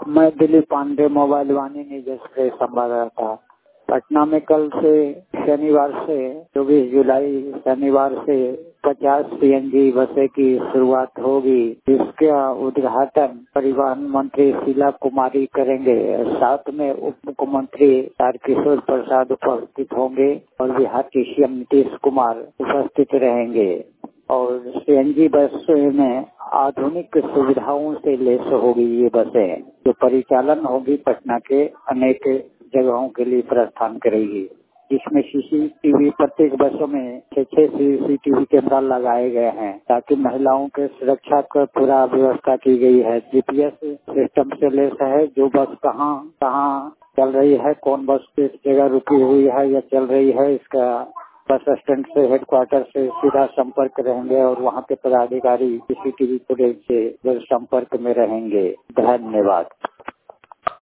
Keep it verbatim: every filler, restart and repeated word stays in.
मैं Dilip Pandey, mobile Vani news express संवाददाता। पटना में कल से शनिवार से चौबीस जुलाई शनिवार से पचास सीएनजी बसें की शुरुआत होगी। इसका उद्घाटन परिवहन मंत्री शीला कुमारी करेंगे। साथ में उप मुख्यमंत्री तारकिशोर प्रसाद उपस्थित होंगे और बिहार के सीएम नीतीश कुमार उपस्थित रहेंगे। और सीएनजी बस में आधुनिक सुविधाओं से लैस होगी ये बसें, जो परिचालन होगी पटना के अनेक जगहों के लिए प्रस्थान करेगी। जिसमें सीसीटीवी प्रत्येक बसों में छह छह सीसीटीवी कैमरा लगाए गए हैं, ताकि महिलाओं के सुरक्षा का पूरा व्यवस्था की गई है। जीपीएस सिस्टम से लैस है, जो बस कहाँ कहाँ चल रही है, कौन बस किस जगह रुकी हुई है या चल रही है, इसका बस स्टैंड से हेडक्वार्टर से सीधा संपर्क रहेंगे और वहाँ के पदाधिकारी सीसीटीवी फुटेज से संपर्क में रहेंगे। धन्यवाद।